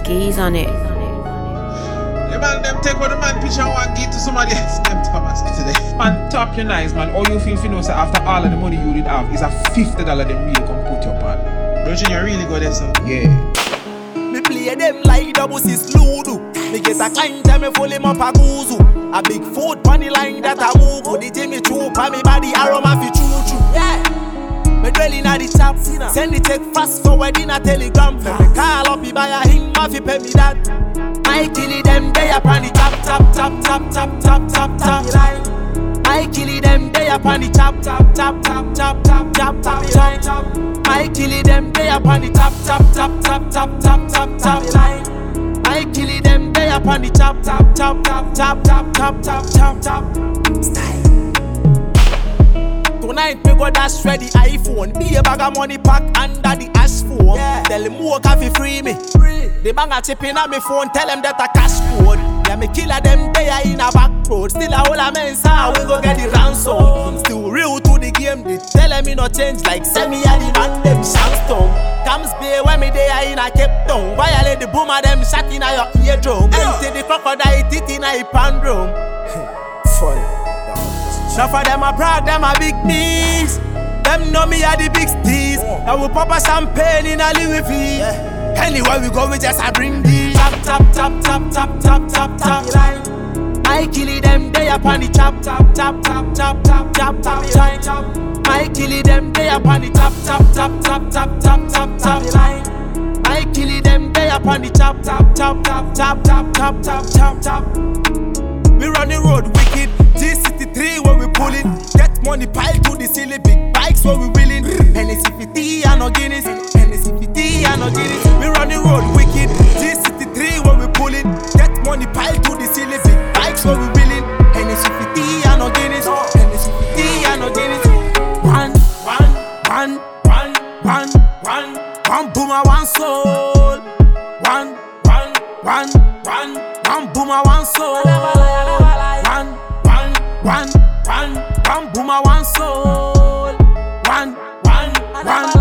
Gaze on it. The man them take what the man picture and want give to somebody else. Them Thomas today. Man, top your nice man. All you feel know say after all of the money you did have is a $50 them really come put your pan. Virgin, you really go there, son. Yeah. Me play them like double sis Ludo. Me get a client and me full him up a goozoo. A big foot on the line that a move. The Jimmy Choo pa me body aroma fi choo choo. Yeah. Me dwelling at the chop. Send the check fast forward in a telegram. Me call up he buy a him ma fi pay me that. I kill them they up on the chop chop chop chop chop chop chop chop. I kill them they up on the chop chop chop chop chop chop chop chop chop. I kill them they up on the chop chop chop chop chop chop chop chop. I kill them they up on the chop chop chop chop chop chop chop chop chop. Tonight me go dash ready iPhone. Be a bag of money pack under the ash phone. Yeah. Tell them more coffee free me. The bang a chip in on me phone. Tell them that a cash code. Yeah, me killer them they are in a back road. Still a whole a mensa. We go get the ransom. Still real to the game. They tell them me no change like semi a the man them Shamstone. Comes be when me they are in a Cape Town. Violate the boomer them shot in a your eardrum. Empty the crocodile teeth in a pandrum. Fun. Enough of them a proud, them a big knees. Them know me a the big steez. I will pop a champagne in a Louis V. Anywhere we go, we just a bring these. Chop, chop, chop, chop, chop, chop, chop, chop. I kill them, they up on the chop, chop, chop, chop, chop, chop, chop, chop, chop. I kill them, they up on the chop, chop, chop, chop, chop, chop, chop, chop. I kill them, they up on the chop, chop, chop, chop, chop, chop, chop, chop, chop, chop. We run the road wicked. G63 where we pullin'. Get money pile to the ceiling. Big bikes where we wheelin'. Hennessy 50 and no Guinness. Hennessy 50 and no Guinness. We run the road wicked. G63 where we pullin'. Get money pile to the ceiling. Big bikes where we wheelin'. Hennessy 50 and no Guinness. Hennessy 50 and no Guinness. One boomer, one soul. One boomer, one soul. One boomer, one soul. One